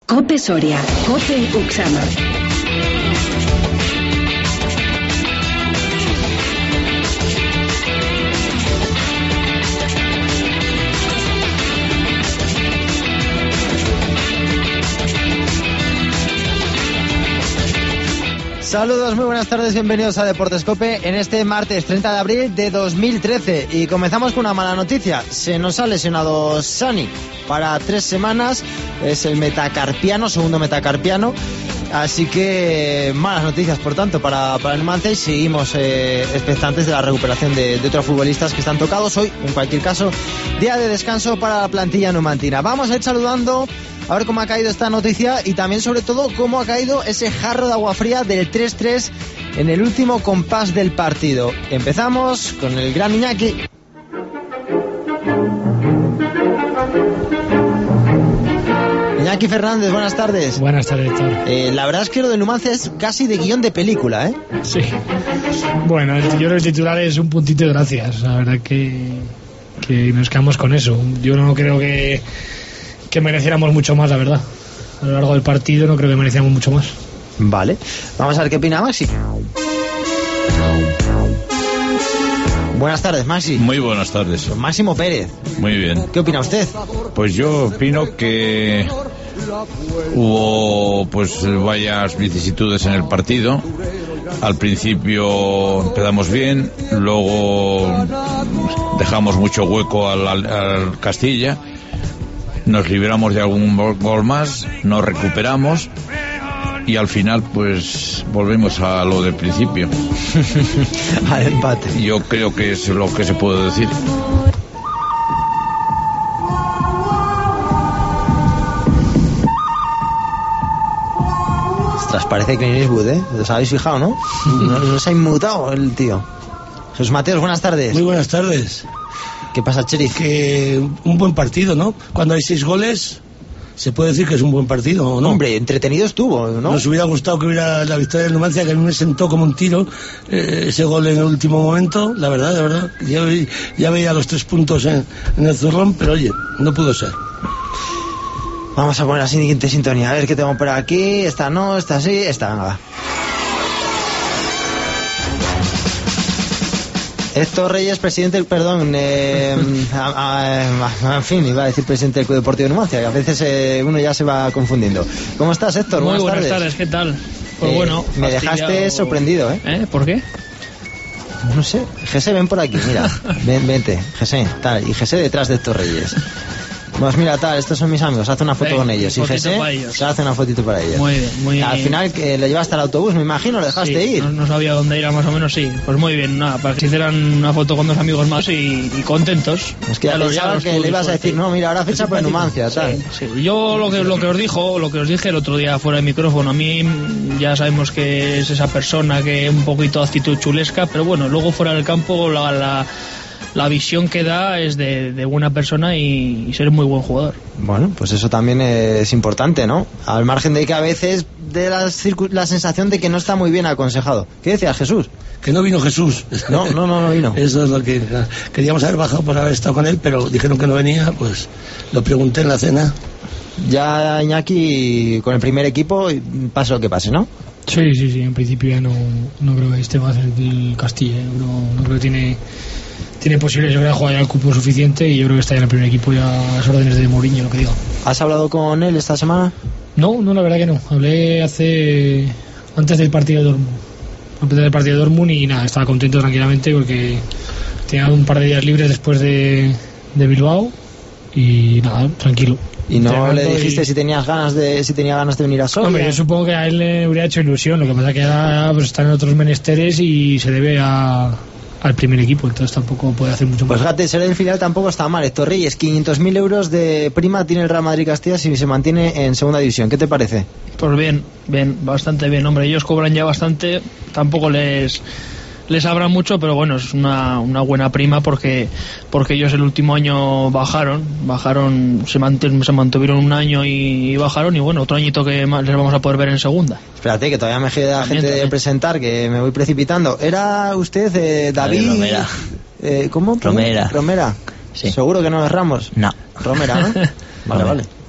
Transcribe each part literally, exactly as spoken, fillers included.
COPE Soria, COPE Uxama. Saludos, muy buenas tardes, bienvenidos a Deportes COPE en este martes treinta de abril de dos mil trece. Y comenzamos con una mala noticia. Se nos ha lesionado Sani para tres semanas. Es el metacarpiano, segundo metacarpiano. Así que malas noticias, por tanto, para, para el Numancia. Y seguimos eh, expectantes de la recuperación de, de otros futbolistas que están tocados hoy. En cualquier caso, día de descanso para la plantilla numantina. Vamos a ir saludando a ver cómo ha caído esta noticia y también, sobre todo, cómo ha caído ese jarro de agua fría del tres tres en el último compás del partido. Empezamos con el gran Iñaki. Iñaki Fernández, buenas tardes. Buenas tardes, Héctor. Eh, la verdad es que lo de Numancia es casi de guión de película, ¿eh? Sí. Bueno, yo creo que el titular es un puntito de gracias. La verdad que, que nos quedamos con eso. Yo no creo que... que mereciéramos mucho más, la verdad. A lo largo del partido no creo que mereciéramos mucho más. Vale, vamos a ver qué opina Maxi. Buenas tardes, Maxi. Muy buenas tardes. Máximo Pérez. Muy bien. ¿Qué opina usted? Pues yo opino que hubo pues varias vicisitudes en el partido. Al principio empezamos bien, luego dejamos mucho hueco al, al, al Castilla. Nos libramos de algún gol más, nos recuperamos y al final pues volvemos a lo del principio. Al empate. Yo creo que es lo que se puede decir. Ostras, parece que Clint Eastwood, ¿eh? ¿Os habéis fijado, no? No, no se ha inmutado el tío. Jesús Mateos, buenas tardes. Muy buenas tardes. ¿Qué pasa, Cherif? Que un buen partido, ¿no? Cuando hay seis goles, se puede decir que es un buen partido, ¿o no? Hombre, entretenido estuvo, ¿no? Nos hubiera gustado que hubiera la victoria del Numancia, que a mí me sentó como un tiro eh, ese gol en el último momento, la verdad, la verdad. Ya, ve, ya veía los tres puntos en, en el zurrón, pero oye, no pudo ser. Vamos a poner la siguiente sintonía, a ver qué tengo por aquí. Esta no, esta sí, esta, venga. Héctor Reyes, presidente, perdón, eh, a, a, en fin, iba a decir presidente del Club Deportivo de Numancia, que a veces eh, uno ya se va confundiendo. ¿Cómo estás, Héctor? Muy buenas, buenas tardes. tardes, ¿qué tal? Pues eh, bueno, me dejaste sorprendido, ¿eh? ¿Eh? ¿Por qué? No sé, José, ven por aquí, mira, ven, vente, José, tal, y José detrás de Héctor Reyes. Pues mira, tal, estos son mis amigos, haz una foto Ven, con ellos. Y José se hace una fotito para ellos. Muy bien, muy bien. Al final que le llevaste al autobús, me imagino, lo dejaste sí, ir. No, no sabía dónde ir, más o menos, sí. Pues muy bien, nada, para que se hicieran una foto con dos amigos más y, y contentos. Es que ya pensaba que le ibas a decir, no, mira, ahora fecha para Numancia, tal. Sí, sí. Yo lo que, lo que os dijo, lo que os dije el otro día fuera de micrófono, a mí ya sabemos que es esa persona que un poquito actitud chulesca, pero bueno, luego fuera del campo la... la la visión que da es de, de buena persona y, y ser muy buen jugador. Bueno, pues eso también es importante, ¿no? Al margen de que a veces de la, circu- la sensación de que no está muy bien aconsejado. ¿Qué decías, Jesús? Que no vino Jesús. No, no, no, no vino. Eso es lo que queríamos haber bajado por haber estado con él, pero dijeron que no venía, pues lo pregunté en la cena. Ya Iñaki con el primer equipo, pase lo que pase, ¿no? Sí, sí, sí, en principio ya no, no creo que esté más en el Castilla. No, no creo que tiene... Tiene posibilidades de jugar ya el cupo suficiente y yo creo que está ya en el primer equipo ya a las órdenes de Mourinho, lo que digo. ¿Has hablado con él esta semana? No, no, la verdad que no. Hablé hace... antes del partido de Dortmund. Antes del partido de Dortmund y nada, estaba contento tranquilamente porque tenía un par de días libres después de, de Bilbao y nada, tranquilo. ¿Y no le dijiste y... si tenías ganas de si tenía ganas de venir a Soria? Hombre, yo supongo que a él le hubiera hecho ilusión, lo que pasa que ahora pues, están en otros menesteres y se debe a... al primer equipo, entonces tampoco puede hacer mucho más. Pues fíjate, ser del filial tampoco está mal. Héctor Reyes, quinientos mil euros de prima tiene el Real Madrid Castilla si se mantiene en segunda división. ¿Qué te parece? Pues bien, bien, bastante bien, hombre, ellos cobran ya bastante, tampoco les les sabrá mucho, pero bueno, es una, una buena prima porque porque ellos el último año bajaron, bajaron, se, mantuvieron, se mantuvieron un año y, y bajaron, y bueno, otro añito que más les vamos a poder ver en segunda. Espérate, que todavía me queda También, gente también. de presentar, que me voy precipitando. ¿Era usted eh, David? David Romera. Eh, ¿Cómo? Romera. Romera. Sí. ¿Seguro que no es Ramos? No. Romera, ¿no? Vale, vale.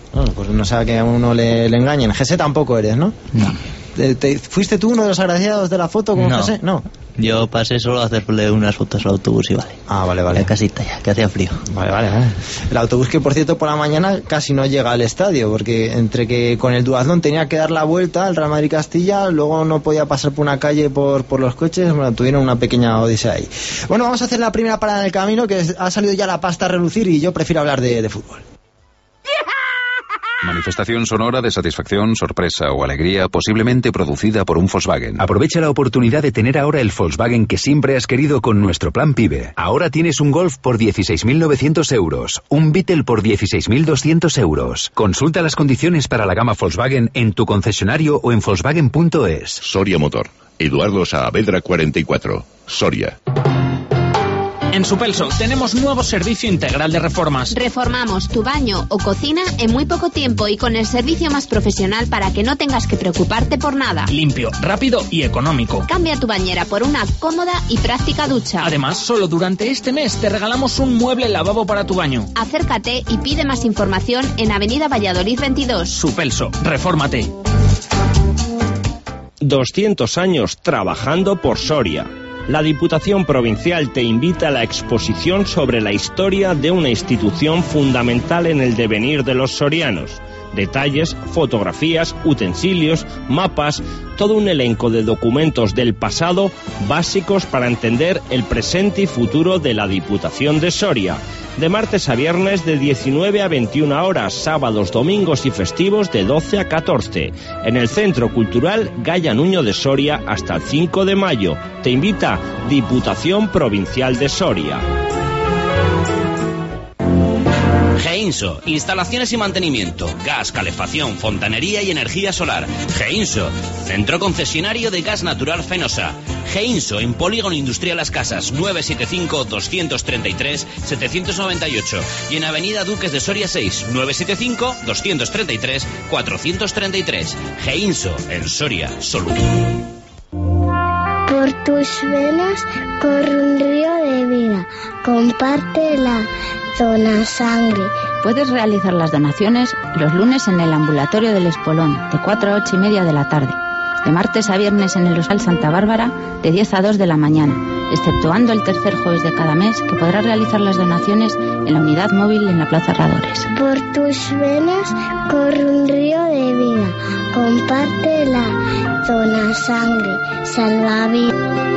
Bueno, pues no sea que a uno le, le engañen. José tampoco eres, ¿no? No. ¿Te, te, ¿Fuiste tú uno de los agraciados de la foto con No. José? No. Yo pasé solo a hacerle unas fotos al autobús y vale. Ah, vale, vale. La casita ya, que hacía frío. Vale, vale, vale. El autobús que, por cierto, por la mañana casi no llega al estadio, porque entre que con el duatlón tenía que dar la vuelta al Real Madrid Castilla, luego no podía pasar por una calle por, por los coches, bueno, tuvieron una pequeña odisea ahí. Bueno, vamos a hacer la primera parada en el camino, que ha salido ya la pasta a relucir y yo prefiero hablar de, de fútbol. Manifestación sonora de satisfacción, sorpresa o alegría posiblemente producida por un Volkswagen. Aprovecha la oportunidad de tener ahora el Volkswagen que siempre has querido con nuestro plan PIBE. Ahora tienes un Golf por dieciséis mil novecientos euros, un Beetle por dieciséis mil doscientos euros. Consulta las condiciones para la gama Volkswagen en tu concesionario o en Volkswagen punto es. Soria Motor. Eduardo Saavedra cuarenta y cuatro. Soria. En Supelso tenemos nuevo servicio integral de reformas. Reformamos tu baño o cocina en muy poco tiempo y con el servicio más profesional para que no tengas que preocuparte por nada. Limpio, rápido y económico. Cambia tu bañera por una cómoda y práctica ducha. Además, solo durante este mes te regalamos un mueble lavabo para tu baño. Acércate y pide más información en Avenida Valladolid veintidós. Supelso, refórmate. doscientos años trabajando por Soria. La Diputación Provincial te invita a la exposición sobre la historia de una institución fundamental en el devenir de los sorianos. Detalles, fotografías, utensilios, mapas, todo un elenco de documentos del pasado básicos para entender el presente y futuro de la Diputación de Soria. De martes a viernes de diecinueve a veintiuna horas, sábados, domingos y festivos de doce a catorce. En el Centro Cultural Gaya Nuño de Soria hasta el cinco de mayo. Te invita Diputación Provincial de Soria. Geinso, instalaciones y mantenimiento, gas, calefacción, fontanería y energía solar. Geinso, centro concesionario de gas natural Fenosa. Geinso, en Polígono Industrial Las Casas, nueve siete cinco, dos tres tres, siete nueve ocho. Y en Avenida Duques de Soria seis, nueve siete cinco, dos tres tres, cuatro tres tres. Geinso, en Soria, Solú. Por tus venas corre un río de vida. Compártela, dona sangre. Puedes realizar las donaciones los lunes en el ambulatorio del Espolón, de cuatro a ocho y media de la tarde. De martes a viernes en el Hospital Santa Bárbara, de diez a dos de la mañana, exceptuando el tercer jueves de cada mes, que podrás realizar las donaciones en la unidad móvil en la Plaza Herradores. Por tus venas corre un río de vida. Compártela, dona sangre, salva vidas.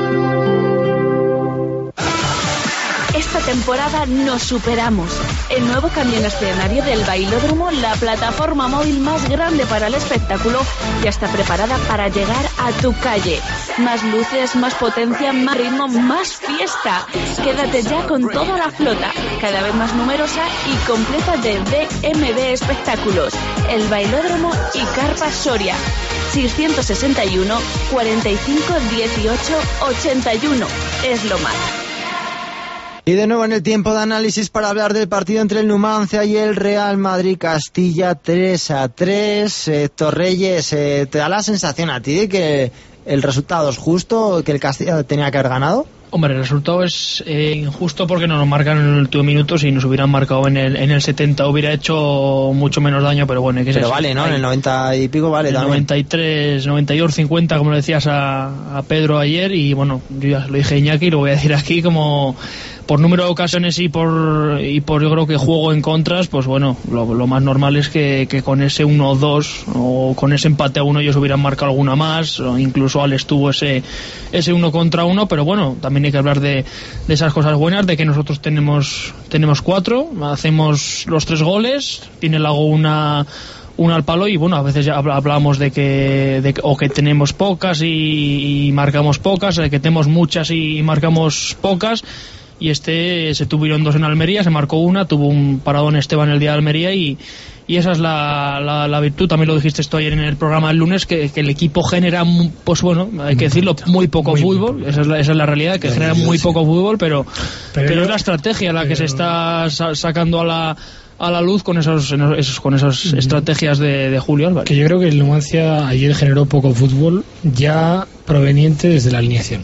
Esta temporada nos superamos. El nuevo camión escenario del Bailódromo, la plataforma móvil más grande para el espectáculo, ya está preparada para llegar a tu calle. Más luces, más potencia, más ritmo, más fiesta. Quédate ya con toda la flota, cada vez más numerosa y completa de B M W Espectáculos. El Bailódromo y Carpa Soria. seiscientos sesenta y uno, cuarenta y cinco, dieciocho, ochenta y uno. Es lo más. Y de nuevo en el tiempo de análisis para hablar del partido entre el Numancia y el Real Madrid Castilla, tres a tres. Héctor Reyes, eh, ¿te da la sensación a ti de que el resultado es justo, que el Castilla tenía que haber ganado? Hombre, el resultado es eh, injusto porque nos lo marcan en el último minuto. Si nos hubieran marcado en el, en el setenta hubiera hecho mucho menos daño, pero bueno, hay que Pero vale, ¿no? En el noventa y pico vale en el también. noventa y tres, noventa y dos, cincuenta, como le decías a, a Pedro ayer, y bueno, yo ya lo dije a Iñaki y lo voy a decir aquí, como por número de ocasiones y por y por yo creo que juego en contras, pues bueno, lo, lo más normal es que, que con ese uno dos o con ese empate a uno ellos hubieran marcado alguna más, o incluso Alex tuvo ese ese uno contra uno, pero bueno, también hay que hablar de, de esas cosas buenas, de que nosotros tenemos tenemos cuatro, hacemos los tres goles, tiene Lago una una al palo, y bueno, a veces ya hablamos de que de, o que tenemos pocas y, y marcamos pocas, de que tenemos muchas y marcamos pocas. Y este se tuvieron dos en Almería, se marcó una, tuvo un paradón Esteban el día de Almería, y, y esa es la, la, la virtud. También lo dijiste esto ayer en el programa del lunes, que, que el equipo genera, pues bueno, hay que decirlo, muy poco muy fútbol, muy esa, es la, esa es la realidad, que genera muy poco fútbol, pero, pero, pero es la estrategia la pero... que se está sa- sacando a la a la luz con esos, esos con esas estrategias de, de Julio Álvarez. Que yo creo que el Numancia ayer generó poco fútbol ya proveniente desde la alineación.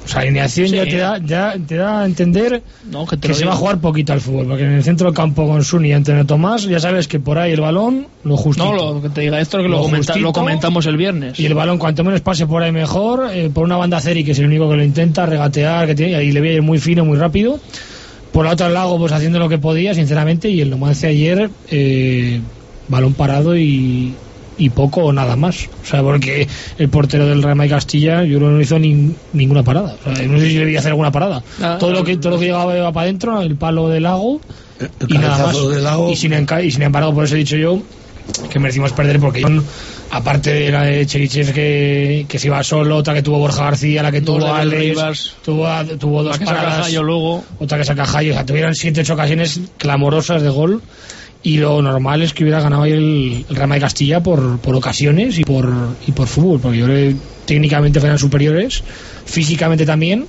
O sea, la alineación Sí. ya te da ya te da a entender No, que te que lo se digo. va a jugar poquito al fútbol, porque en el centro del campo con Suni y Antonio Tomás ya sabes que por ahí el balón lo justito. No, lo que te diga esto es que lo, Lo comenta- justito. lo comentamos el viernes. Y el balón, cuanto menos pase por ahí mejor, eh, por una banda Ceri, que es el único que lo intenta, regatear, que tiene, y le voy a ir muy fino, muy rápido. Por la otra Lago, pues haciendo lo que podía, sinceramente, y el Numancia ayer, eh, balón parado y, y poco o nada más. O sea, porque el portero del Real Madrid Castilla, yo creo que no hizo ni, ninguna parada. O sea, no sé si debía hacer alguna parada. Ah, todo lo que todo lo que llegaba iba para adentro, el palo del Lago, y nada más. cabezazo de Lago. Y sin, enca- y sin embargo, por eso he dicho yo que merecimos perder, porque aparte de la de Cherichev que, que se iba solo, otra que tuvo Borja García, la que Dos tuvo de Alex, Rivas. tuvo, tuvo dos La que saca paradas, Jayo luego. otra que saca Jayo, o sea, tuvieron siete ocho ocasiones clamorosas de gol, y lo normal es que hubiera ganado ahí el, el Real Madrid Castilla por, por ocasiones y por y por fútbol, porque yo creo que técnicamente fueran superiores, físicamente también.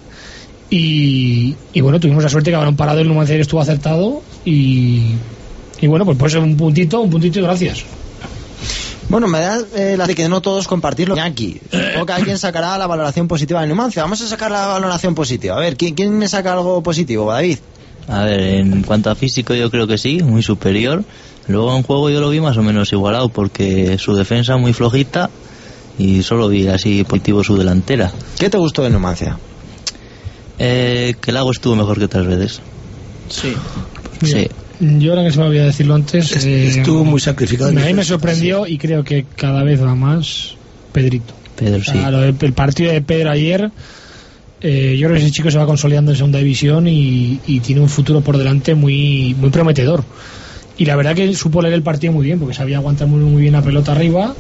Y, y bueno, tuvimos la suerte que balón parado el Numancia estuvo acertado, y, y bueno, pues pues un puntito, un puntito y gracias. Bueno, me da eh, la de que no todos compartirlo. Aquí, supongo que alguien sacará la valoración positiva de Numancia. Vamos a sacar la valoración positiva. A ver, ¿quién, quién me saca algo positivo, David? A ver, en cuanto a físico yo creo que sí, muy superior. Luego en juego yo lo vi más o menos igualado, porque su defensa muy flojita y solo vi así positivo su delantera. ¿Qué te gustó de Numancia? Eh, que Lago estuvo mejor que otras veces. Sí. Sí. Yo ahora que se me olvidó decirlo antes, eh, Estuvo muy sacrificado. en a mí me defensa, sorprendió, y creo que cada vez va más Pedrito. Pedro, sí. Claro, el, el partido de Pedro ayer, eh, yo creo que ese chico se va consolidando en segunda división y, y tiene un futuro por delante muy muy prometedor. Y la verdad que supo leer el partido muy bien, porque sabía aguantar muy, muy bien la pelota arriba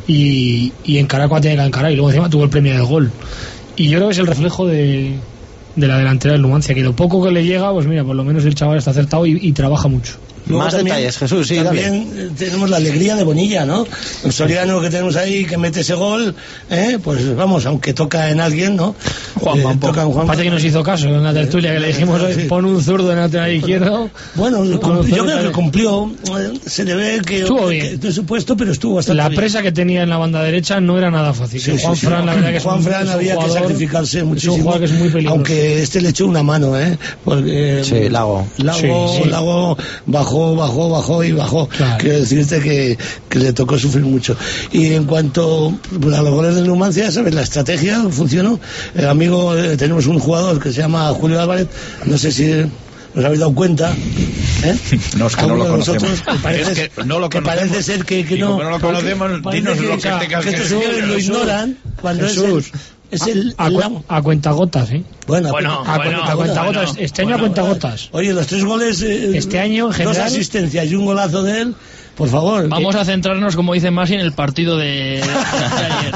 y, y encarar cuando tenía que encarar, y luego encima tuvo el premio del gol. Y yo creo que es el reflejo de, de la delantera del Numancia, que lo poco que le llega, pues mira, por lo menos el chaval está acertado y, y trabaja mucho. Luego Más también- detalles, Jesús, sí, también dale. eh, tenemos la alegría de Bonilla, ¿no? El Soriano que tenemos ahí que mete ese gol, ¿eh? Pues vamos, aunque toca en alguien, ¿no? Juanma, Eh, toca en Juanma. Parece que nos hizo caso en la tertulia, que le dijimos, Sí. pon un zurdo en el lateral izquierdo. Bueno, Con cum- los yo zurdos, creo que ¿vale? cumplió. eh, Se le ve que Estuvo que- bien. de su puesto, pero estuvo bastante La bien. presa que tenía en la banda derecha no era nada fácil. Sí, Que sí, Juan sí. Fran, la verdad que es Juan un, Fran es un había jugador, que sacrificarse es un muchísimo. jugador que es muy peligroso. Aunque este le echó una mano, ¿eh? Porque, Sí, Lago. Lago, Sí, sí. Lago bajó, bajó, bajó y bajó. Claro. Quiero decirte que, que le tocó sufrir mucho. Y en cuanto a los goles de Numancia, ¿sabes? La estrategia funcionó. El amigo, eh, tenemos un jugador que se llama Julio Álvarez, no sé si nos habéis dado cuenta, ¿eh? No, es que no Alguno lo de vosotros, conocemos. que parece, Es que no lo que conocemos. parece ser que, que Y no. como no lo conocemos, parece dinos lo que o sea, tengas que que estos decir, señores lo Jesús. ignoran cuando Jesús. es el, es el, a, el cu- Lago. a cuentagotas, ¿eh? Bueno, Bueno, A, bueno, a cuentagotas. bueno, este año bueno, a cuentagotas. Oye, los tres goles, eh, Este año, en general- dos asistencias y un golazo de él, por favor. Vamos a centrarnos, como dice Masi, en el partido de, de ayer.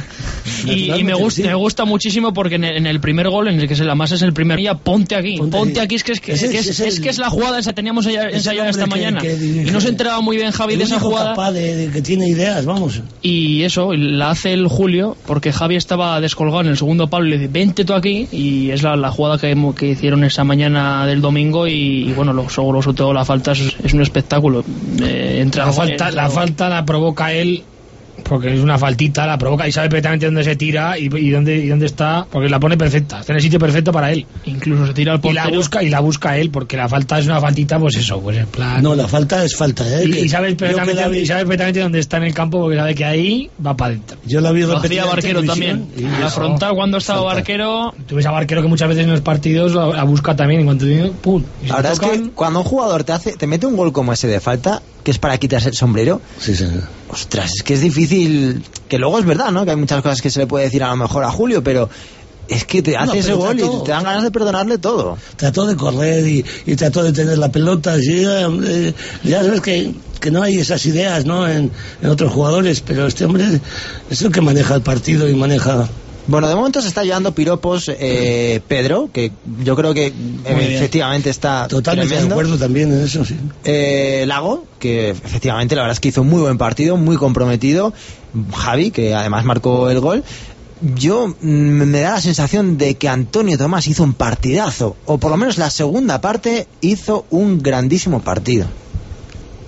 y, y me gusta me gusta muchísimo porque en el, en el primer gol, en el que se la masa es el primer día, ponte aquí, ponte, Ponte aquí, aquí. es que es, que, Ese es, que es- es, ese es que es la jugada esa teníamos ensayada Es el hombre esta que- mañana que dirige. y no se enteraba muy bien Javi el de esa único jugada. capaz de, de que tiene ideas, vamos. Y eso, la hace el Julio, porque Javi estaba descolgado en el segundo palo y le dice, vente tú aquí, y es la, la jugada que, hemos- que hicieron esa mañana del domingo, y, y bueno, lo, sobre sobre todo la falta es, es un espectáculo. Eh, entra La falta, entra- la falta la provoca él, porque es una faltita, la provoca y sabe perfectamente dónde se tira y, y dónde y dónde está, porque la pone perfecta, está en el sitio perfecto para él. Incluso se tira al Y la portero. busca y la busca él, porque la falta es una faltita, pues eso, pues en plan. No, la falta es falta, ¿eh? y, Que y sabe yo que perfectamente, la vi- y sabe perfectamente dónde está en el campo, porque sabe que ahí va para adentro. Yo la vi Lo repetida hacía en Barquero televisión también. y La eso. frontal cuando estaba Falta. Barquero. Tú ves a Barquero que muchas veces en los partidos la, la busca también, en cuanto tiene, pum. y se La verdad es tocan. que cuando un jugador te hace, te mete un gol como ese de falta, que es para quitarse el sombrero, Sí, señor. ostras, es que es difícil, que luego es verdad, ¿no? Que hay muchas cosas que se le puede decir a lo mejor a Julio, pero es que te hace No, ese pero gol trató- y te dan ganas de perdonarle todo. Trató de correr y, y trató de tener la pelota. Sí, eh, ya sabes que, que no hay esas ideas, ¿no? En, en otros jugadores, pero este hombre es el que maneja el partido y maneja. Bueno, de momento se está llevando piropos eh, Pedro, que yo creo que eh, bien. efectivamente está Totalmente tremendo. de acuerdo también en eso, sí. Eh, Lago, que efectivamente la verdad es que hizo un muy buen partido, muy comprometido. Javi, que además marcó el gol. Yo mm, me da la sensación de que Antonio Tomás hizo un partidazo, o por lo menos la segunda parte hizo un grandísimo partido.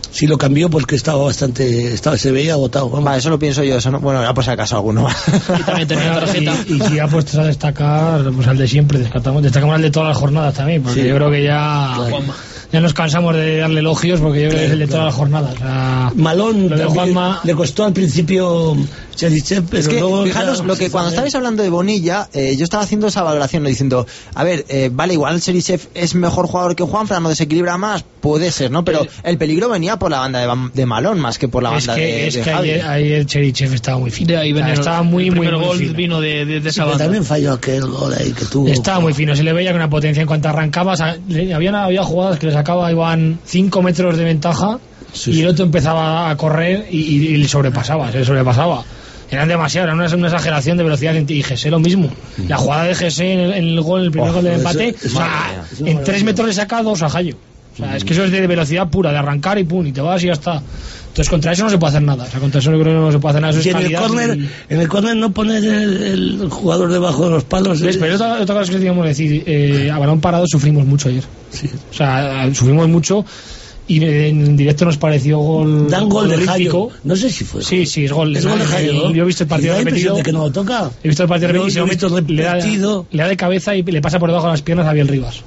sí lo cambió porque estaba bastante, estaba, se veía agotado. Vale, eso lo pienso yo, eso no, bueno, ya por si acaso alguno más. Y también tenía tarjeta. Y, y si ya puestos a destacar, pues al de siempre, destacamos, destacamos al de todas las jornadas también, porque Sí. yo creo que ya, Claro. ya nos cansamos de darle elogios, porque yo creo que es el de todas las jornadas. O sea, Malón lo de también Juanma- le costó al principio Cherichev, pero Es que, luego fijaros, ya- lo que cuando estabais hablando de Bonilla, eh, yo estaba haciendo esa valoración, ¿no? Diciendo, a ver, eh, vale, igual Cherichev es mejor jugador que Juanfran, no desequilibra más, puede ser, ¿no? Pero el peligro venía por la banda de, Bam- de Malón más que por la es banda que, de, es de que Javi. ayer, ayer Cherichev estaba muy fino. De ahí O sea, venía el- estaba muy, el muy, primer muy gol fino. vino de, de, de Sí, esa pero banda. también falló aquel gol ahí que tuvo. Estaba muy fino, se le veía con una potencia en cuanto arrancaba. O sea, le- había, había jugadas que le sacaba, iban cinco metros de ventaja Sí, y sí. el otro empezaba a correr y, y, y le sobrepasaba, se le sobrepasaba. Eran demasiado, era una, una exageración de velocidad. Y G S lo mismo. La jugada de G S en el, en el gol, el primer Oh, gol del eso- empate, eso- o sea, eso- en tres metros le saca dos a Jayo. O sea, es que eso es de velocidad pura, de arrancar y pum, y te vas y ya está. Entonces contra eso no se puede hacer nada. O sea, contra eso yo creo que no se puede hacer nada. Eso es Y en el calidad córner, y- en el córner no poner el, el jugador debajo de los palos. ¿Ves? eh, Pero otra, otra cosa que teníamos que decir, eh, a balón parado sufrimos mucho ayer. sí. O sea, sufrimos mucho y en directo nos pareció gol. Dan gol de olímpico. Jayo. No sé si fue. Sí, sí, es gol. Es gol de Jayo. Yo he visto el partido Y da la impresión repetido. de que no lo toca. He visto el partido Yo- repetido y yo he visto se le da, repetido. le da de cabeza y le pasa por debajo de las piernas a Biel Rivas.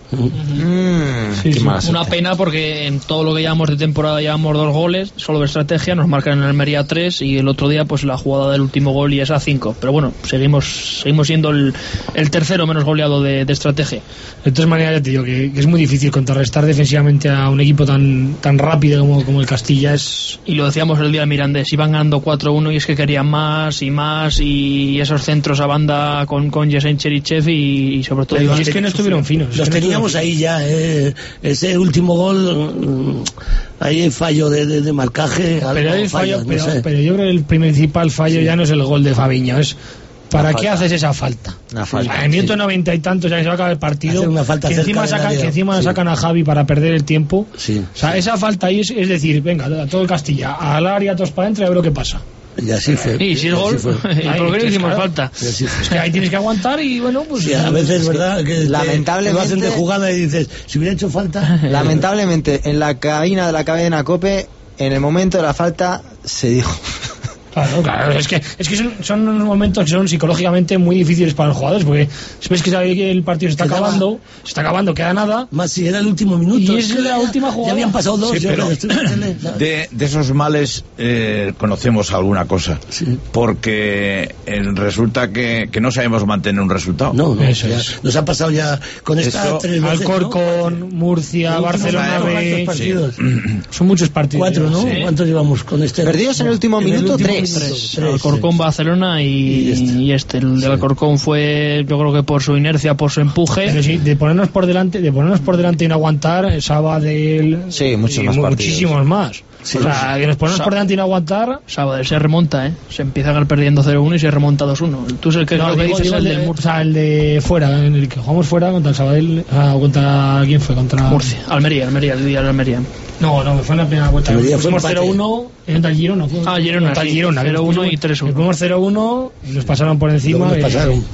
Mm, Sí, qué sí. mala Una suerte. pena porque en todo lo que llevamos de temporada llevamos dos goles, solo de estrategia, nos marcan en Almería tres y el otro día pues la jugada del último gol y esa cinco. Pero bueno, seguimos seguimos siendo el, el tercero menos goleado de, de estrategia. De todas maneras, ya te digo que, que es muy difícil contrarrestar defensivamente a un equipo tan tan rápido como, como el Castilla. Es Y lo decíamos el día del Mirandés, iban ganando cuatro uno y es que querían más y más y esos centros a banda con, con Yesen Cherichev y, y sobre todo... y Iván es que no estuvieron finos. es Los que no teníamos estuvieron ahí ya, eh. Ese último gol, mm, ahí hay fallo de, de, de marcaje. finos. algo Pero, el falla, fallo, no pero, sé. pero yo creo que el principal fallo ya no es el gol de Fabiño, es ¿para La qué falta. haces esa falta? Una falta, En el minuto noventa y tantos ya que se va a acabar el partido, Hacer una falta que cerca encima, del sacan, área. que encima Sí. sacan a Javi para perder el tiempo. Sí, O sea, esa falta ahí es, es decir, venga, a todo el Castilla, al área, todos para adentro y a ver lo que pasa. y así fue. Y si es y así gol, fue. ¿y por qué no Ahí, hicimos claro. falta? Y así fue. Es que ahí tienes que aguantar y bueno, pues... Sí, a veces es verdad que, lamentablemente- que lo hacen de jugada y dices, si hubiera hecho falta. Lamentablemente, en la cabina de la cadena COPE, en el momento de la falta, se dijo. Claro, claro, es que, es que son, son unos momentos que son psicológicamente muy difíciles para los jugadores, porque si ves que sabe que el partido se está Quedaba- acabando, se está acabando, queda nada, Más si era el último minuto. y es la última jugada. Ya habían pasado dos. Sí, yo pero creo, estoy en la tele. De, de esos males eh, conocemos alguna cosa. Sí. Porque eh, resulta que, que no sabemos mantener un resultado. No, no, Eso ya, es. nos ha pasado ya con esta Eso, tres veces, ¿no? Alcorcón, Murcia, Los últimos Barcelona cuatro B, partidos. son muchos partidos. Cuatro, ¿no? Sí. ¿Cuántos llevamos con este? Perdidos en el último En minuto, último tres. minuto, Tres. tres, Alcorcón, Barcelona y, Y este. y este. El de Sí. Alcorcón fue, yo creo que por su inercia, por su empuje. Pero sí, de ponernos por delante, de ponernos por delante y no aguantar, Sabadell, Sí, muchos y más mu- partidos. muchísimos más. Sí, o sea, que nos ponemos Sa- por delante y no aguantar. Sabadell se remonta, ¿eh? Se empieza a ganar perdiendo cero uno y se remonta dos uno. Tú es el que, No, creo que digo- dices digo el el del de, o Murcia. sea, el de fuera, en el que jugamos fuera contra el Sabadell, o sea, contra quién fue, contra Murcia, Almería, Almería, el día de Almería. No, no, fue en la primera vuelta. Almería fue Fuimos empate. cero uno en el Girona. fue- Ah, Girona, contra el sí. Girona, cero uno y tres uno. Fuimos cero uno y nos pasaron por encima. Luego nos eh, pasaron.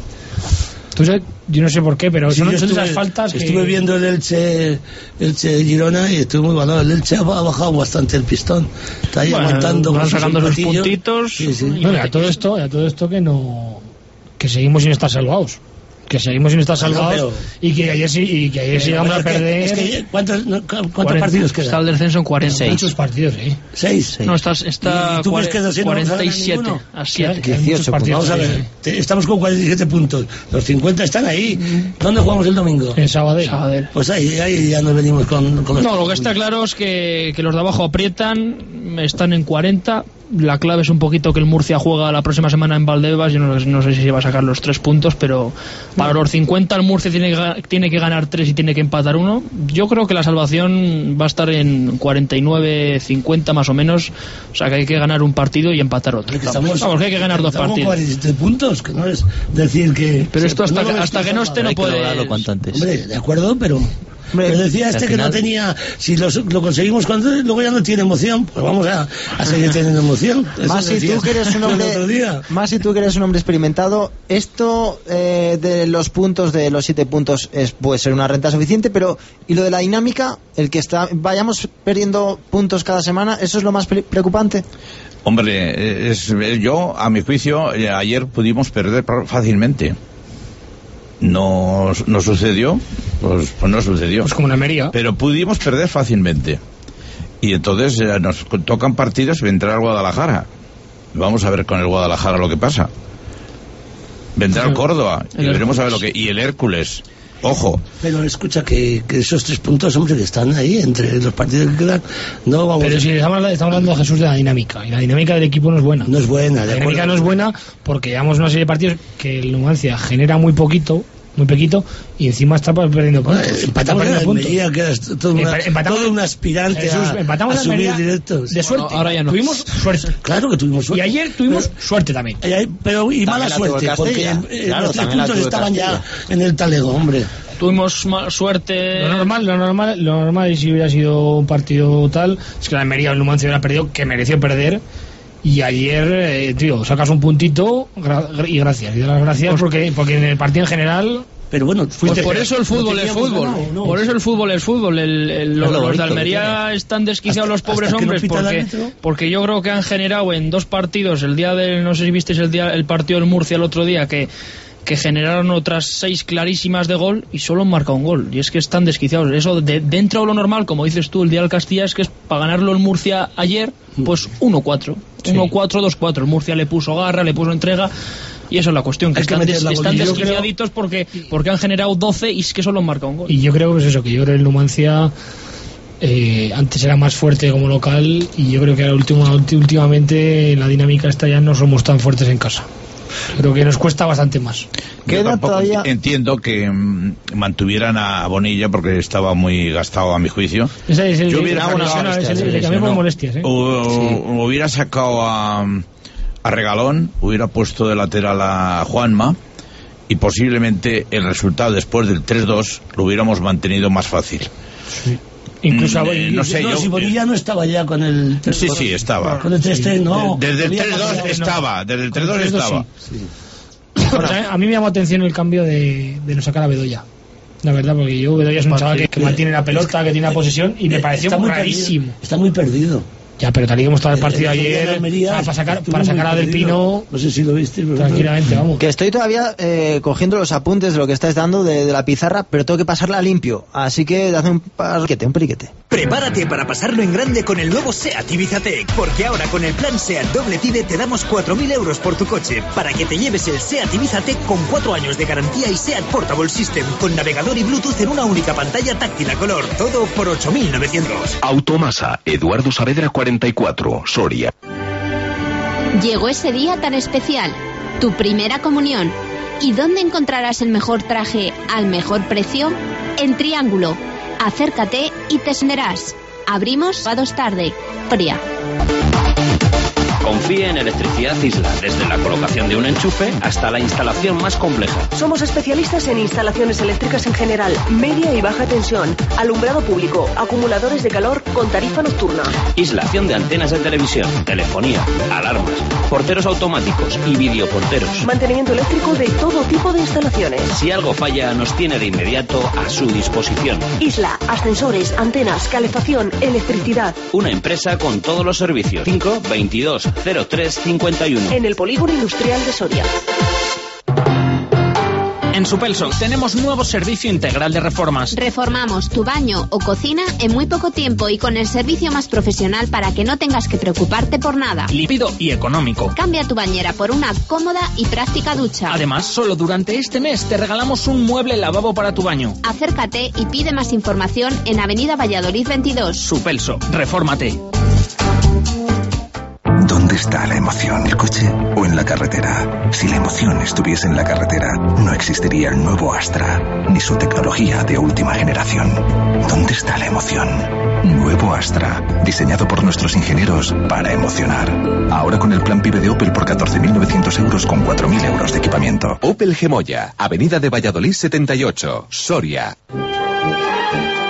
Tú sabes, yo no sé por qué, pero Sí, son, yo son estuve, esas faltas que... estuve viendo el Elche, Elche Girona y estuve muy valorado. El Elche ha bajado bastante el pistón. Está ahí Bueno, aguantando. van con sus sacando sus empatillos. puntitos. Sí, sí. Bueno, y a todo esto, y a todo esto que no... que seguimos sin estar salvados. Que seguimos sin estar Bueno, salvados y que ayer sí, y que ayer sí llegamos a Es que- perder... es que, ¿cuántos, no, ¿cuántos cuarenta. partidos Está quedan? el descenso en cuarenta. Muchos partidos, sí. Seis. No, está, está ¿Y tú crees que así no vamos a ganar cuarenta y siete ninguno? a siete. Que hay muchos dieciocho partidos, Vamos a ver, sí. te- estamos con cuarenta y siete puntos. Los cincuenta están ahí. ¿Dónde jugamos el domingo? En Sabadell. Sabadell. Pues ahí, ahí ya nos venimos con, con los No, lo que está claro es que, que los de abajo aprietan, están en cuarenta. La clave es un poquito que el Murcia juega la próxima semana en Valdebebas. Yo no, no sé si se va a sacar los tres puntos, pero para los cincuenta el Murcia tiene que, ga- tiene que ganar tres y tiene que empatar uno. Yo creo que la salvación va a estar en cuarenta y nueve cincuenta más o menos. O sea que hay que ganar un partido y empatar otro. Que estamos, Vamos, que hay que ganar dos estamos con partidos. cuarenta y siete puntos, que no es decir que... Pero esto hasta, no lo ves hasta tan que no esté no salvado. Hay que puede... lograrlo cuanto antes. Hombre, de acuerdo, pero... Me decía este que no tenía, si lo, lo conseguimos cuando luego ya no tiene emoción, pues vamos a, a seguir teniendo emoción. Más si tú que eres un hombre, más si tú que eres un hombre experimentado, esto eh, de los puntos, de los siete puntos, es, puede ser una renta suficiente, pero ¿y lo de la dinámica? El que está, vayamos perdiendo puntos cada semana, ¿eso es lo más pre- preocupante? Hombre, es, yo, a mi juicio, ayer pudimos perder fácilmente. No, no sucedió, pues, pues no sucedió. Pues como en Almería. Pero pudimos perder fácilmente. Y entonces eh, nos tocan partidos y vendrá el Guadalajara. Vamos a ver con el Guadalajara lo que pasa. Vendrá el Córdoba y veremos a ver lo que... Y el Hércules. Ojo. Pero escucha que, que esos tres puntos, hombre, que están ahí entre los partidos que quedan, no vamos. Pero si estamos, estamos hablando, Jesús, de la dinámica, y la dinámica del equipo no es buena. No es buena, La dinámica no es buena porque llevamos una serie de partidos que el Numancia genera muy poquito, muy poquito, y encima está perdiendo puntos. Eh, empatamos en Almería, que es todo, una, empatamos, todo un aspirante Jesús, a, empatamos a subir directos. De suerte. Bueno, ahora ya no. Tuvimos suerte. Claro que tuvimos suerte. Y ayer tuvimos pero, suerte también. Pero y mala suerte, porque eh, claro, los tres puntos estaban ya en el talego, hombre. Tuvimos suerte. Lo normal, lo normal, lo normal, y si hubiera sido un partido tal, es que la Almería o el Numancia hubiera perdido, que mereció perder. Y ayer, eh, tío, sacas un puntito gra- y gracias. Y de las gracias pues, porque, porque en el partido en general. Pero bueno, pues por eso el fútbol no es fútbol. Ganado, no. Por eso el fútbol es fútbol. El, el, los, los de Almería están desquiciados hasta, los pobres hombres no porque, porque yo creo que han generado en dos partidos, el día del, no sé si visteis el día el partido del Murcia el otro día, que que generaron otras seis clarísimas de gol y solo han marcado un gol. Y es que están desquiciados. Eso de, dentro de lo normal, como dices tú, el día del Castilla, es que es para ganarlo el Murcia ayer, pues uno cuatro. Sí. uno cuatro, dos cuatro. El Murcia le puso garra, le puso entrega. Y eso es la cuestión, que Hay están, que des, están desquiciaditos creo... porque, porque han generado doce y es que solo han marcado un gol. Y yo creo que es eso, que yo creo que el Numancia eh, antes era más fuerte como local y yo creo que ahora último, últimamente la dinámica esta ya no somos tan fuertes en casa. Creo que nos cuesta bastante más. Yo tampoco todavía... entiendo que mmm, mantuvieran a Bonilla porque estaba muy gastado a mi juicio. Ese es el, Yo hubiera una, sacado, una, sí, le cambié por molestias, ¿eh? o, sí. Hubiera sacado a, a Regalón, hubiera puesto de lateral a Juanma y posiblemente el resultado después del tres dos lo hubiéramos mantenido más fácil. Sí. Incluso mm, eh, no sé no, yo si Bonilla no estaba ya con el sí sí estaba con el tres tres no desde el tres dos estaba desde el tres dos estaba sí. Sí. Bueno, a mí me llamó atención el cambio de, de no sacar a Bedoya, la verdad, porque yo Bedoya es un chaval que, que mantiene la pelota, que tiene la posesión y me pareció está rarísimo perdido, está muy perdido. Ya, pero tal y como estaba el partido el, ayer, Almería, para sacar, para sacar a Del Pino, no sé si lo viste, pero tranquilamente, vamos. Que estoy todavía eh, cogiendo los apuntes de lo que estáis dando de, de la pizarra, pero tengo que pasarla limpio, así que hace un periquete, un periquete. Prepárate para pasarlo en grande con el nuevo SEAT Ibiza Tech, porque ahora con el plan SEAT Doble Tide te damos cuatro mil euros por tu coche, para que te lleves el SEAT Ibiza Tech con cuatro años de garantía y SEAT Portable System, con navegador y Bluetooth en una única pantalla táctil a color, todo por ocho mil novecientos. Automasa, Eduardo Saavedra cuarenta y cuatro. Soria. Llegó ese día tan especial, tu primera comunión. ¿Y dónde encontrarás el mejor traje al mejor precio? En Triángulo. Acércate y te sonarás. Abrimos sábados tarde. Fría. Confíe en Electricidad Isla, desde la colocación de un enchufe hasta la instalación más compleja. Somos especialistas en instalaciones eléctricas en general, media y baja tensión, alumbrado público, acumuladores de calor con tarifa nocturna. Instalación de antenas de televisión, telefonía, alarmas, porteros automáticos y videoporteros. Mantenimiento eléctrico de todo tipo de instalaciones. Si algo falla, nos tiene de inmediato a su disposición. Isla, ascensores, antenas, calefacción, electricidad. Una empresa con todos los servicios. cinco veintidós cero tres cincuenta y uno. En el Polígono Industrial de Soria. En Supelso tenemos nuevo servicio integral de reformas. Reformamos tu baño o cocina en muy poco tiempo y con el servicio más profesional para que no tengas que preocuparte por nada. Líquido y económico. Cambia tu bañera por una cómoda y práctica ducha. Además, solo durante este mes te regalamos un mueble lavabo para tu baño. Acércate y pide más información en Avenida Valladolid veintidós. Supelso, refórmate. ¿Dónde está la emoción? ¿El coche o en la carretera? Si la emoción estuviese en la carretera, no existiría el nuevo Astra, ni su tecnología de última generación. ¿Dónde está la emoción? Nuevo Astra, diseñado por nuestros ingenieros para emocionar. Ahora con el plan PIBE de Opel por catorce mil novecientos euros con cuatro mil euros de equipamiento. Opel Gemoya, Avenida de Valladolid setenta y ocho, Soria.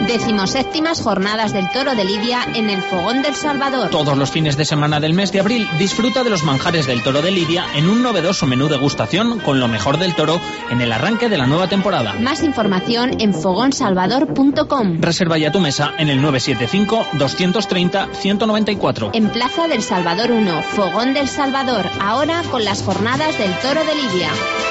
Decimoséptimas Jornadas del Toro de Lidia en el Fogón del Salvador. Todos los fines de semana del mes de abril disfruta de los manjares del Toro de Lidia en un novedoso menú degustación con lo mejor del toro en el arranque de la nueva temporada. Más información en fogón salvador punto com. Reserva ya tu mesa en el nueve siete cinco, dos tres cero, uno nueve cuatro. En Plaza del Salvador uno, Fogón del Salvador, ahora con las Jornadas del Toro de Lidia.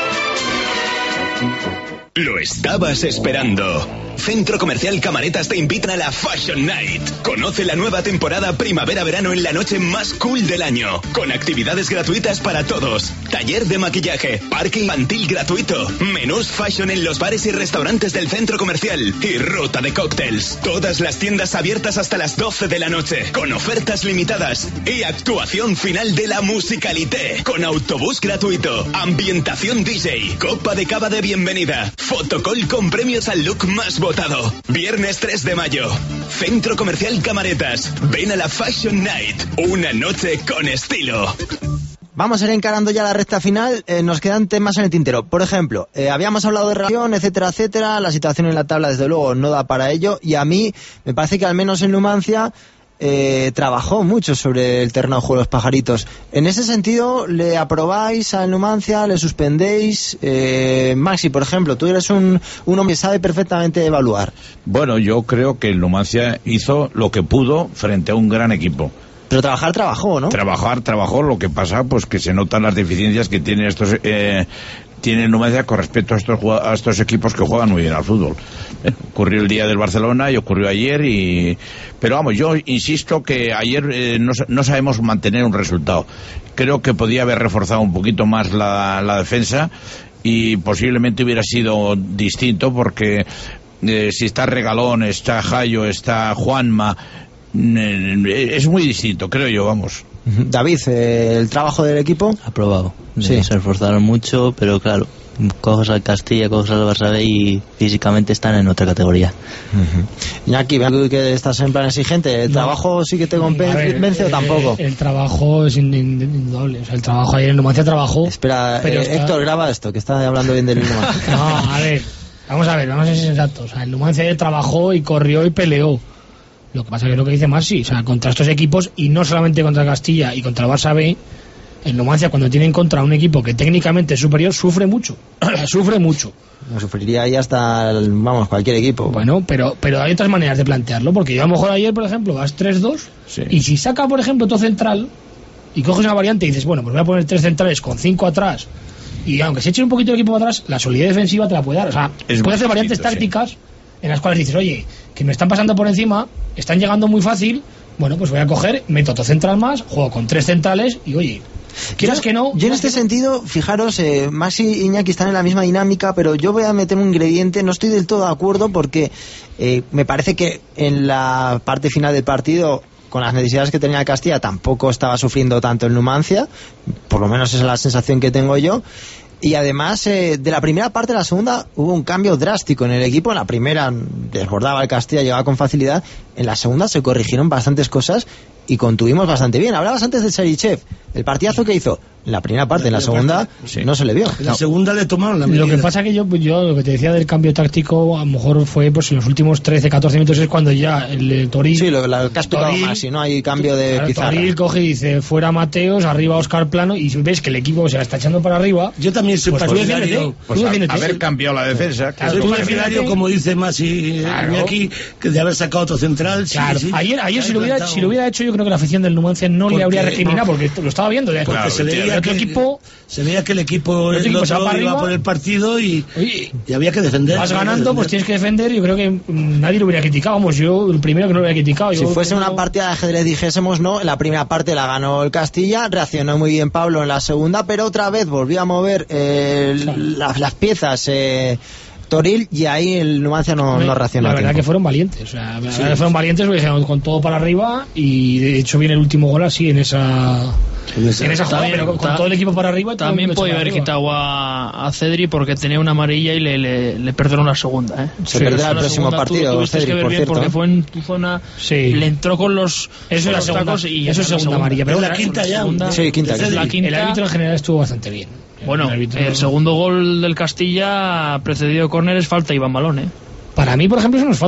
Lo estabas esperando. Centro Comercial Camaretas te invita a la Fashion Night. Conoce la nueva temporada primavera-verano en la noche más cool del año, con actividades gratuitas para todos, taller de maquillaje, parque infantil gratuito, menús fashion en los bares y restaurantes del centro comercial y ruta de cócteles. Todas las tiendas abiertas hasta las doce de la noche, con ofertas limitadas y actuación final de la Musicalité, con autobús gratuito, ambientación D J, copa de cava de bienvenida, fotocall con premios al look más votado. Viernes tres de mayo, Centro Comercial Camaretas. Ven a la Fashion Night, una noche con estilo. Vamos a ir encarando ya la recta final. Eh, nos quedan temas en el tintero. Por ejemplo, eh, habíamos hablado de relación, etcétera, etcétera. La situación en la tabla, desde luego, no da para ello. Y a mí me parece que al menos en Numancia Eh, trabajó mucho sobre el terreno de juego de los pajaritos. En ese sentido, ¿le aprobáis al Numancia? ¿Le suspendéis? Eh, Maxi, por ejemplo, tú eres un, un hombre que sabe perfectamente evaluar. Bueno, yo creo que el Numancia hizo lo que pudo frente a un gran equipo. Pero trabajar trabajó, ¿no? Trabajar trabajó, lo que pasa pues que se notan las deficiencias que tienen estos eh, tiene el Numancia con respecto a estos a estos equipos que juegan muy bien al fútbol. Eh, ocurrió el día del Barcelona y ocurrió ayer, y pero vamos, yo insisto que ayer eh, no, no sabemos mantener un resultado. Creo que podía haber reforzado un poquito más la, la defensa y posiblemente hubiera sido distinto, porque eh, si está Regalón, está Jayo, está Juanma, eh, es muy distinto, creo yo, vamos. David, eh, ¿el trabajo del equipo? Aprobado. Sí. Se esforzaron mucho, pero claro, coges al Castilla, coges al Barça B y físicamente están en otra categoría. Uh-huh. Iñaki, veo que estás en plan exigente. ¿El no. trabajo sí que te convence o tampoco? El, el trabajo es indudable. O sea, el trabajo ayer en Numancia trabajó. Espera, pero eh, está... Héctor, graba esto, que está hablando bien del Numancia. No, a ver, vamos a ver, vamos a ser sensatos. O sea, el Numancia ayer trabajó y corrió y peleó. Lo que pasa es que es lo que dice Maxi, o sea, contra estos equipos, y no solamente contra Castilla y contra el Barça B, el Numancia, cuando tiene en contra un equipo que técnicamente es superior, sufre mucho. sufre mucho. No sufriría ahí hasta, el, vamos, cualquier equipo. Bueno, pero pero hay otras maneras de plantearlo, porque yo a lo mejor ayer, por ejemplo, vas tres dos, sí. Y si saca, por ejemplo, todo central, y coges una variante y dices, bueno, pues voy a poner tres centrales con cinco atrás, y aunque se eche un poquito el equipo para atrás, la solidez defensiva te la puede dar. O sea, es puedes hacer variantes distinto, tácticas, sí, en las cuales dices, oye, que me están pasando por encima, están llegando muy fácil, bueno, pues voy a coger, meto otro central más, juego con tres centrales y, oye, quieras yo, que no... Yo en este sentido, fijaros, eh, Maxi y Iñaki están en la misma dinámica, pero yo voy a meter un ingrediente, no estoy del todo de acuerdo, porque eh, me parece que en la parte final del partido, con las necesidades que tenía Castilla, tampoco estaba sufriendo tanto el Numancia, por lo menos esa es la sensación que tengo yo. Y además, eh, de la primera parte a la segunda hubo un cambio drástico en el equipo. En la primera desbordaba el Castilla, llegaba con facilidad. En la segunda se corrigieron bastantes cosas y contuvimos bastante bien. Hablabas antes del Serichev, el partidazo que hizo. En la primera parte, en la segunda sí, no se le vio. En la no. segunda le tomaron la medida. Lo que pasa que yo, yo lo que te decía del cambio táctico, a lo mejor fue pues en los últimos trece, catorce minutos, es cuando ya el, el Toril... Sí, lo, lo que has tocado más, si no hay cambio de claro, pizarra. Toril coge y dice, fuera Mateos, arriba Óscar Plano, y ves que el equipo se la está echando para arriba. Yo también soy pues partidario. Pues a, haber cambiado la defensa. Claro, soy partidario, como dice Masi, claro, aquí, que de haber sacado otro central. Claro, sí, sí, ayer, ayer si, lo hubiera, si lo hubiera hecho, yo creo que la afición del Numancia no porque, le habría recriminado, porque lo estaba viendo. Porque claro, se veía que el equipo... Se veía que el equipo, el el otro iba arriba, por el partido y, Oye, y había que defender. Vas ganando, defender. Pues tienes que defender. Yo creo que nadie lo hubiera criticado. Vamos, yo el primero que no lo hubiera criticado. Si yo fuese creo... una partida de ajedrez, dijésemos, no, en la primera parte la ganó el Castilla, reaccionó muy bien Pablo en la segunda, pero otra vez volvió a mover eh, claro. las, las piezas eh, Toril, y ahí el Numancia no, no reaccionó. La verdad tiempo. que fueron valientes, o sea, la verdad sí, que fueron valientes porque dijeron con todo para arriba, y de hecho viene el último gol así en esa en esa, en esa jugada, pero con, con todo el equipo para arriba. También puede haber quitado a, a Cedri porque tenía una amarilla y le, le, le perdonó la segunda, ¿eh? Se sí, perderá el próximo segunda, partido, tú, Cedri, que ver por bien cierto. Porque fue en tu zona, sí. Le entró con los eso es la segunda, y eso es segunda, segunda amarilla, pero la, la quinta ya. Segunda, sí, quinta, la quinta. El árbitro en general estuvo bastante bien. Bueno, el, el segundo gol del Castilla precedido de córner es falta Iván Balón, ¿eh? Para mí, por ejemplo, eso no es falta.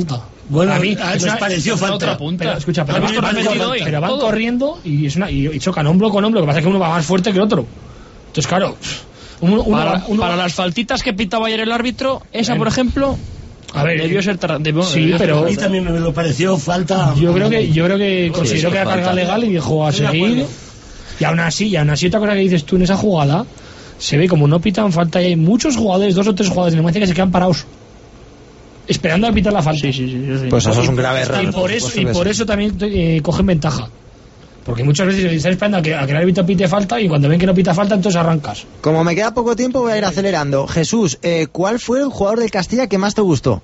Bueno, a mí a, nos una, pareció falta. Otra punta. Pero, escucha, pero, van, van, van, hoy, pero van corriendo y, es una, y, y chocan hombro con hombro. Lo que pasa es que uno va más fuerte que el otro. Entonces, claro, uno, uno, para, uno, para las faltitas que pitaba ayer el árbitro, esa, bueno, por ejemplo, a ver, debió ser. Tra- debió, sí, debió pero a mí también me lo pareció falta. Yo creo que, yo creo que consideró que era carga legal y dijo a seguir. Y aún así, y aún así, otra cosa que dices tú en esa jugada, se ve como no pitan falta y hay muchos jugadores, dos o tres jugadores en el Numancia que se quedan parados, esperando a pitar la falta. Sí, sí, sí, sí. Pues eso es un grave error. Y por eso, y por eso también eh, cogen ventaja. Porque muchas veces están esperando a que, a que el árbitro pite falta y cuando ven que no pita falta, entonces arrancas. Como me queda poco tiempo, voy a ir acelerando. Jesús, eh, ¿cuál fue el jugador del Castilla que más te gustó?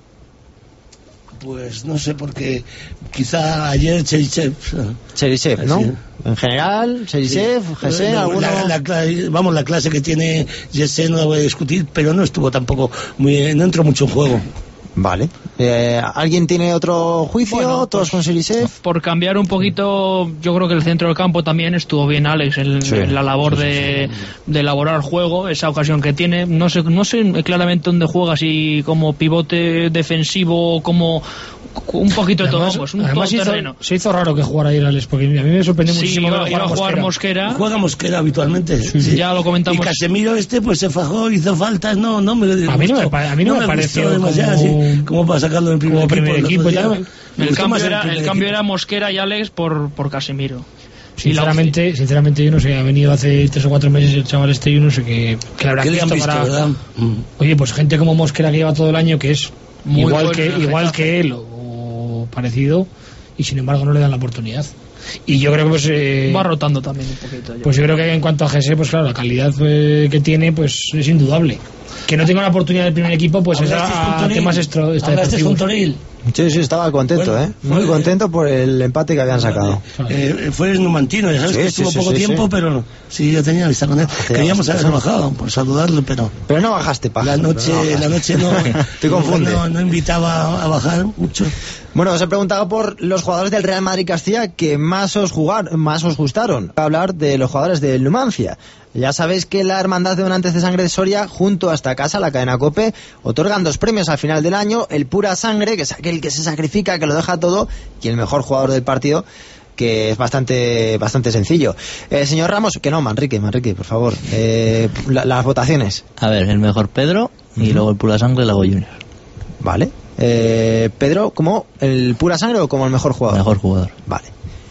Pues no sé, porque quizá ayer Cherisev. Cherisev, ¿no? Sí. En general, Cherisev, Jesse, alguno... La, la, la, vamos, la clase que tiene Jesse no la voy a discutir, pero no estuvo tampoco muy... no entró mucho en juego. Vale. Eh, ¿Alguien tiene otro juicio? Bueno, ¿Todos pues, con Cherisev? Por cambiar un poquito, yo creo que el centro del campo también estuvo bien Alex en, sí, en la labor sí, sí, de, sí. de elaborar juego, esa ocasión que tiene. No sé, no sé claramente dónde juega, si como pivote defensivo, como un poquito de además, todo, pues un además todoterreno. Hizo, se hizo raro que jugara ayer Alex, porque a mí me sorprendió sí, muchísimo iba, que iba a jugar Mosquera. Mosquera. Juega Mosquera habitualmente. Sí, sí. Ya lo comentamos. Y Casemiro este pues se fajó, hizo faltas, no, no me a mí no me, a mí no no me pareció demasiado como, así, como para sacarlo en primer como equipo. Primer equipo ya, el, el cambio era, el cambio equipo. era Mosquera y Alex por, por Casemiro. Sinceramente, sinceramente yo no sé, ha venido hace tres o cuatro meses el chaval este y yo no sé qué, que le habrá ¿Qué visto, le han visto, para... ¿verdad? Oye, pues gente como Mosquera que lleva todo el año, que es muy igual bueno, que igual que él o parecido, y sin embargo no le dan la oportunidad. Y yo creo que pues eh, va rotando también un poquito. Yo. Pues yo creo que en cuanto a G S, pues claro, la calidad eh, que tiene pues es indudable. Que no tenga una oportunidad del primer equipo, pues es a, a temas extra, extradeportivos. Sí, sí, estaba contento, bueno, ¿eh? Muy fue, contento por el empate que habían sacado. Eh, fue el numantino, ya sabes sí, que estuvo sí, poco sí, tiempo, sí. pero sí, yo tenía vista con él. Queríamos haber bajado por saludarlo, pero... Pero no bajaste, paja. La noche no, la noche no... Te confunde. No, no invitaba a bajar mucho. Bueno, os he preguntado por los jugadores del Real Madrid Castilla que más os jugar, más os gustaron. Voy a hablar de los jugadores del Numancia. Ya sabéis que la Hermandad de Donantes de Sangre de Soria, junto a esta casa, la cadena COPE, otorgan dos premios al final del año: el Pura Sangre, que es aquel que se sacrifica, que lo deja todo, y el mejor jugador del partido, que es bastante bastante sencillo. Eh, señor Ramos, que no, Manrique, Manrique, por favor, eh, la, las votaciones. A ver, el mejor Pedro y uh-huh. luego el Pura Sangre y Lago Junior. Vale. Eh, Pedro, ¿como el Pura Sangre o como el mejor jugador? Mejor jugador. Vale.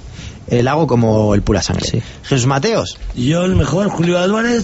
El Lago como el Pura Sangre. Sí. Jesús Mateos. Yo el mejor, Julio Álvarez,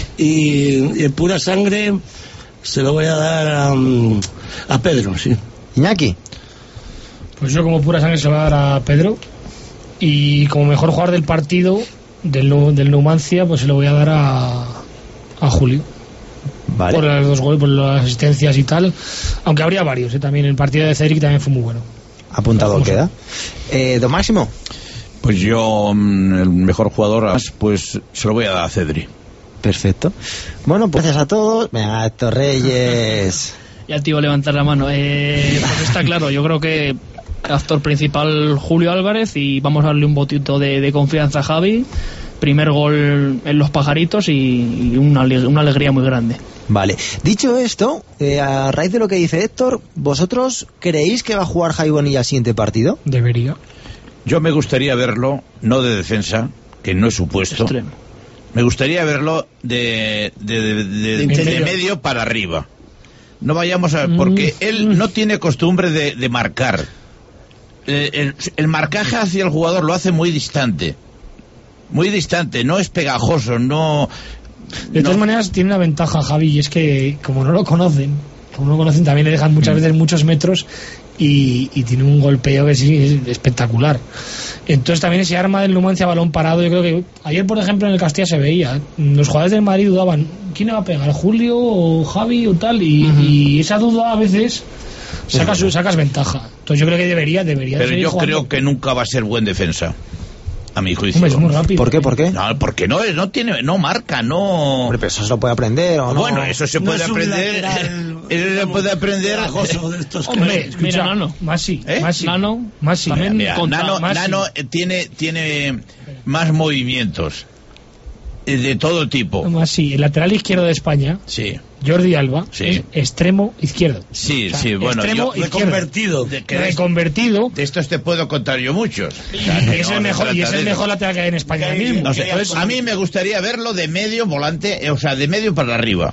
y el Pura Sangre se lo voy a dar a, a Pedro, sí. Iñaki. Pues yo como Pura Sangre se lo voy a dar a Pedro, y como mejor jugador del partido del, del Numancia pues se lo voy a dar a, a Julio. Vale. Por los dos goles, por las asistencias y tal, aunque habría varios, ¿eh? También el partido de Cedric también fue muy bueno. Apuntado queda. Eh, Don Máximo. Pues yo, el mejor jugador, pues se lo voy a dar a Cedri. Perfecto. Bueno, pues gracias a todos. Venga, Héctor Reyes. Ya te iba a levantar la mano. Eh, pues está claro, yo creo que actor principal Julio Álvarez, y vamos a darle un botito de, de confianza a Javi. Primer gol en los pajaritos y, y una, una alegría muy grande. Vale. Dicho esto, eh, a raíz de lo que dice Héctor, ¿vosotros creéis que va a jugar Javi Bonilla al siguiente partido? Debería. Yo me gustaría verlo, no de defensa, que no es su puesto. Extremo. Me gustaría verlo de, de, de, de, de, de medio para arriba. No vayamos a... Porque mm. él no tiene costumbre de, de marcar. El, el, el marcaje hacia el jugador lo hace muy distante. Muy distante, no es pegajoso, no... De todas no. maneras tiene una ventaja Javi, y es que como no lo conocen, como no lo conocen también le dejan muchas mm. veces muchos metros y, y tiene un golpeo que sí es espectacular. Entonces también ese arma del Numancia, balón parado, yo creo que ayer por ejemplo en el Castilla se veía, los jugadores del Madrid dudaban, ¿quién le va a pegar? ¿Julio o Javi o tal? Y, uh-huh. y esa duda a veces sacas, sacas ventaja. Entonces yo creo que debería, debería Pero yo jugando. creo que nunca va a ser buen defensa. A mi juicio. Hombre, es muy rápido. ¿Por qué? ¿Por qué? No, porque no, no tiene, no marca, no. Hombre, pero eso se lo puede aprender, ¿o no? Bueno, eso se no puede aprender. Eso se puede aprender. De estos Hombre, escucha, mira, Nano, Masi, ¿Eh? Masi, Nano, Masi. Mira, mira, contra, Nano, Masi. Nano tiene, tiene más movimientos. de todo tipo. Además, sí, el lateral izquierdo de España, sí. Jordi Alba, sí. es extremo izquierdo. Sí, o sea, sí, bueno. Extremo yo, reconvertido. De, que reconvertido. De estos te puedo contar yo muchos. O sea, y, es no, el mejor, y es el mejor lateral que hay en España que hay, mismo. No sé, entonces, a mí me gustaría verlo de medio volante, o sea, de medio para arriba.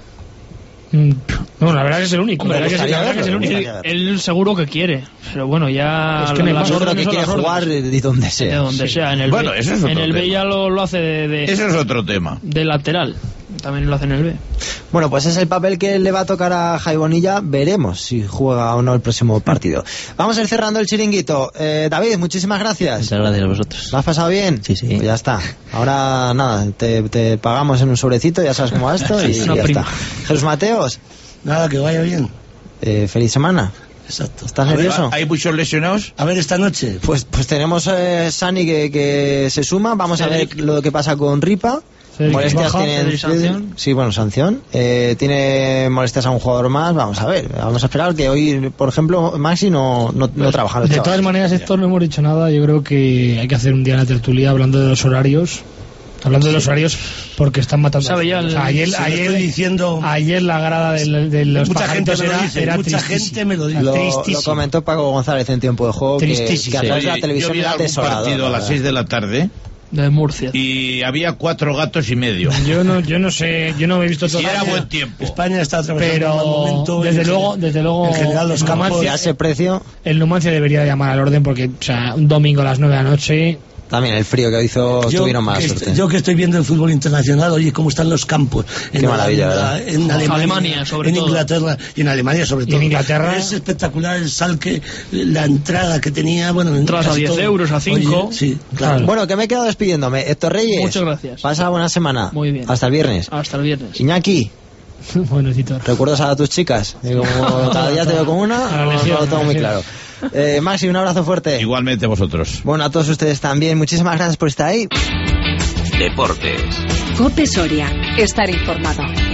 No, la verdad que es el único. Hombre, la verdad que es, la verdad que es el único. Él, él seguro que quiere, pero bueno, ya es que la, las órdenes que quiere jugar de donde sea. De donde sí. sea, en el bueno, B. Eso es otro en el tema. B ya lo, lo hace de, de eso es otro tema. De lateral. También lo hace en el B. Bueno, pues es el papel que le va a tocar a Jai Bonilla. Veremos si juega o no el próximo partido. Vamos a ir cerrando el chiringuito. Eh, David, muchísimas gracias. Muchas gracias a vosotros. ¿Lo has pasado bien? Sí, sí. Pues ya está. Ahora nada, te, te pagamos en un sobrecito, ya sabes cómo va esto y ya prima. está. Jesús Mateos. Nada, que vaya bien. Eh, feliz semana. Exacto. ¿Estás nervioso? ¿Hay muchos lesionados? A ver, esta noche. Pues pues tenemos eh, Sani que, que se suma. Vamos Cedric. a ver lo que pasa con Ripa. Cedric molestias baja, tienen sanción. Sí, bueno, sanción. Eh, tiene molestias a un jugador más. Vamos a ver. Vamos a esperar que hoy, por ejemplo, Maxi no, no, no trabaja. De todas maneras, Héctor, no hemos dicho nada. Yo creo que hay que hacer un día en la tertulia hablando de los horarios. Hablando sí. de los horarios, porque están matando. ¿Sabe ya el... o sea, ayer, ayer, diciendo... ayer la grada de, de los mucha pajaritos gente me era, lo dice, era mucha gente me lo dice. Lo, lo comentó Paco González en tiempo de juego, que, que a través de la televisión yo vi era desolador. Partido a las seis de la tarde. De Murcia. Y había cuatro gatos y medio. Yo no, yo no sé, yo no me he visto todo. Y era buen tiempo. España está atravesando pero un mal momento. Desde luego, en desde luego, en general los campos. A ese precio. El Numancia debería llamar al orden porque, o sea, un domingo a las nueve de la noche. También el frío que hizo yo, tuvieron más que suerte. Yo que estoy viendo el fútbol internacional, oye, cómo están los campos. Qué en maravilla, en, ¿verdad? En, en Alemania, Alemania, sobre en todo. Inglaterra y en Alemania sobre todo. En Inglaterra es espectacular el Salque, la entrada que tenía, bueno, entradas a diez euros, a cinco. Oye, sí, claro. Bueno, que me he quedado despidiéndome. Héctor Reyes. Muchas gracias. Pasa buena semana. Muy bien. Hasta el viernes. Hasta el viernes. Iñaki. Bueno, Tito. ¿Recuerdas a tus chicas? Y como cada día te veo con una, no, no lo tengo muy claro. Eh, Maxi, un abrazo fuerte. Igualmente vosotros. Bueno, a todos ustedes también. Muchísimas gracias por estar ahí. Deportes. COPE Soria. Estar informado.